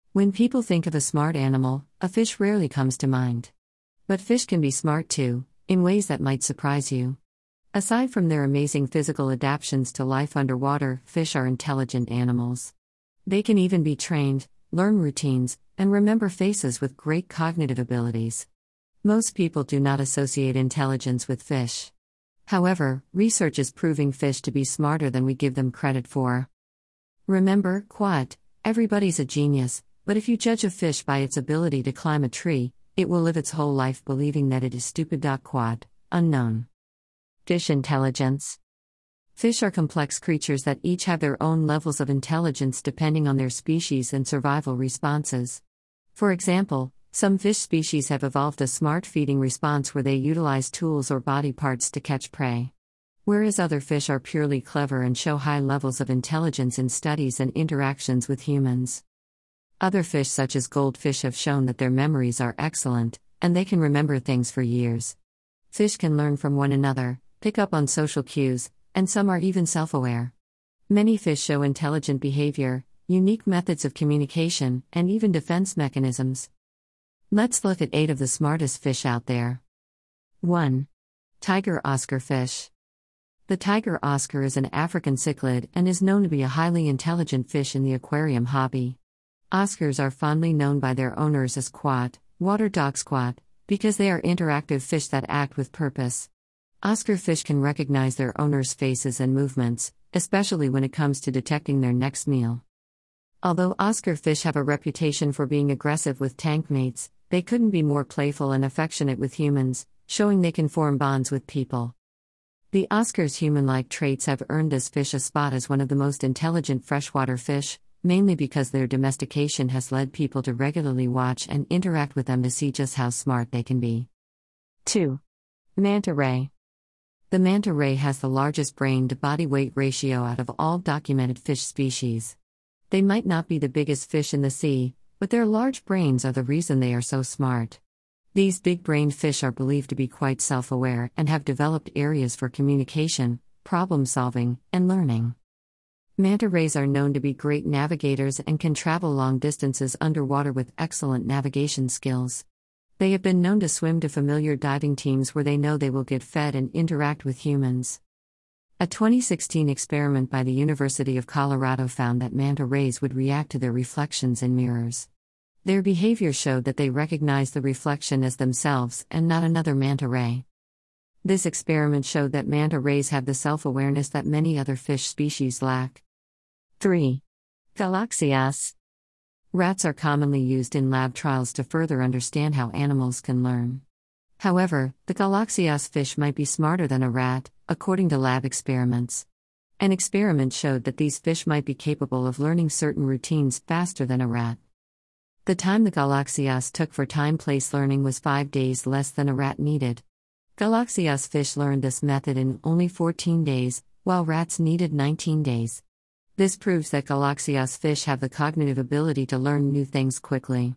When people think of a smart animal, a fish rarely comes to mind. But fish can be smart too, in ways that might surprise you. Aside from their amazing physical adaptations to life underwater, fish are intelligent animals. They can even be trained, learn routines, and remember faces with great cognitive abilities. Most people do not associate intelligence with fish. However, research is proving fish to be smarter than we give them credit for. Remember, quote, everybody's a genius, but if you judge a fish by its ability to climb a tree, it will live its whole life believing that it is stupid. Quote, unknown. Fish intelligence. Fish are complex creatures that each have their own levels of intelligence depending on their species and survival responses. For example, some fish species have evolved a smart feeding response where they utilize tools or body parts to catch prey. Whereas other fish are purely clever and show high levels of intelligence in studies and interactions with humans. Other fish such as goldfish have shown that their memories are excellent, and they can remember things for years. Fish can learn from one another, pick up on social cues, and some are even self-aware. Many fish show intelligent behavior, unique methods of communication, and even defense mechanisms. Let's look at 8 of the smartest fish out there. 1. Tiger Oscar fish. The tiger oscar is an African cichlid and is known to be a highly intelligent fish in the aquarium hobby. Oscars are fondly known by their owners as quat, water dogs quat, because they are interactive fish that act with purpose. Oscar fish can recognize their owners' faces and movements, especially when it comes to detecting their next meal. Although Oscar fish have a reputation for being aggressive with tank mates, they couldn't be more playful and affectionate with humans, showing they can form bonds with people. The Oscar's human-like traits have earned this fish a spot as one of the most intelligent freshwater fish, mainly because their domestication has led people to regularly watch and interact with them to see just how smart they can be. 2. Manta ray. The manta ray has the largest brain-to-body weight ratio out of all documented fish species. They might not be the biggest fish in the sea, but their large brains are the reason they are so smart. These big-brained fish are believed to be quite self-aware and have developed areas for communication, problem-solving, and learning. Manta rays are known to be great navigators and can travel long distances underwater with excellent navigation skills. They have been known to swim to familiar diving teams where they know they will get fed and interact with humans. A 2016 experiment by the University of Colorado found that manta rays would react to their reflections in mirrors. Their behavior showed that they recognized the reflection as themselves and not another manta ray. This experiment showed that manta rays have the self-awareness that many other fish species lack. 3. Galaxias. Rats are commonly used in lab trials to further understand how animals can learn. However, the Galaxias fish might be smarter than a rat, according to lab experiments. An experiment showed that these fish might be capable of learning certain routines faster than a rat. The time the Galaxias took for time-place learning was 5 days less than a rat needed. Galaxias fish learned this method in only 14 days, while rats needed 19 days. This proves that Galaxias fish have the cognitive ability to learn new things quickly.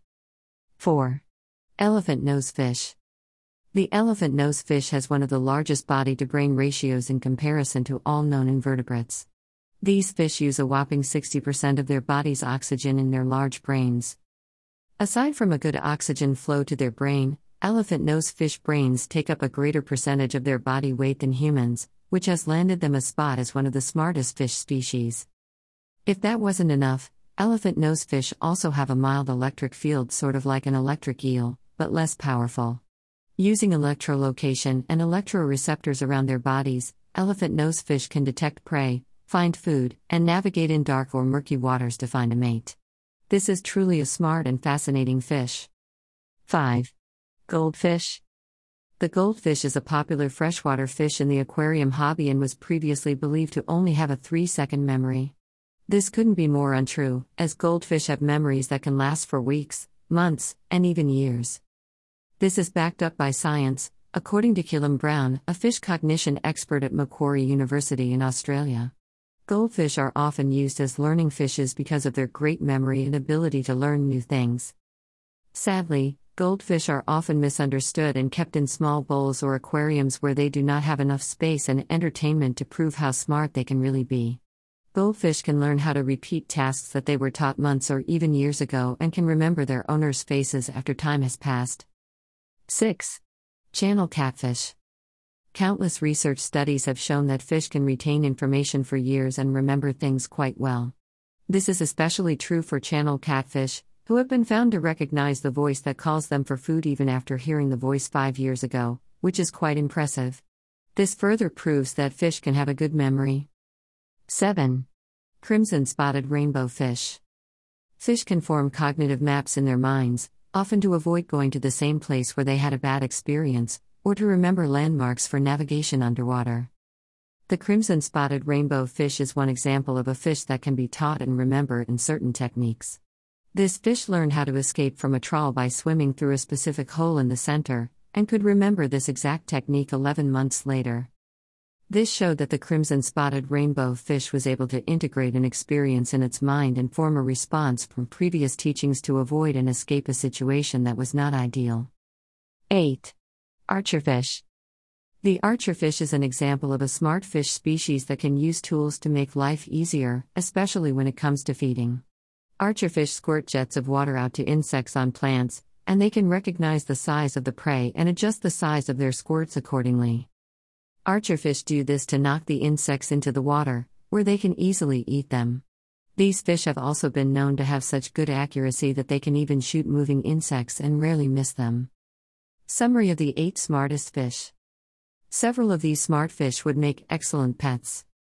4. Elephant nose fish. The elephant nose fish has one of the largest body-to-brain ratios in comparison to all known invertebrates. These fish use a whopping 60% of their body's oxygen in their large brains. Aside from a good oxygen flow to their brain, elephant nose fish brains take up a greater percentage of their body weight than humans, which has landed them a spot as one of the smartest fish species. If that wasn't enough, elephant nose fish also have a mild electric field sort of like an electric eel, but less powerful. Using electrolocation and electroreceptors around their bodies, elephant nose fish can detect prey, find food, and navigate in dark or murky waters to find a mate. This is truly a smart and fascinating fish. 5. Goldfish. The goldfish is a popular freshwater fish in the aquarium hobby and was previously believed to only have a 3-second memory. This couldn't be more untrue, as goldfish have memories that can last for weeks, months, and even years. This is backed up by science, according to Killam Brown, a fish cognition expert at Macquarie University in Australia. Goldfish are often used as learning fishes because of their great memory and ability to learn new things. Sadly, goldfish are often misunderstood and kept in small bowls or aquariums where they do not have enough space and entertainment to prove how smart they can really be. Goldfish can learn how to repeat tasks that they were taught months or even years ago and can remember their owners' faces after time has passed. 6. Channel catfish. Countless research studies have shown that fish can retain information for years and remember things quite well. This is especially true for channel catfish, who have been found to recognize the voice that calls them for food even after hearing the voice 5 years ago, which is quite impressive. This further proves that fish can have a good memory. 7. Crimson spotted rainbow fish. Fish can form cognitive maps in their minds, often to avoid going to the same place where they had a bad experience, or to remember landmarks for navigation underwater. The crimson spotted rainbow fish is one example of a fish that can be taught and remembered in certain techniques. This fish learned how to escape from a trawl by swimming through a specific hole in the center, and could remember this exact technique 11 months later. This showed that the crimson-spotted rainbow fish was able to integrate an experience in its mind and form a response from previous teachings to avoid and escape a situation that was not ideal. 8. Archerfish. The archerfish is an example of a smart fish species that can use tools to make life easier, especially when it comes to feeding. Archerfish squirt jets of water out to insects on plants, and they can recognize the size of the prey and adjust the size of their squirts accordingly. Archerfish do this to knock the insects into the water, where they can easily eat them. These fish have also been known to have such good accuracy that they can even shoot moving insects and rarely miss them. Summary of the 8 smartest fish. Several of these smart fish would make excellent pets.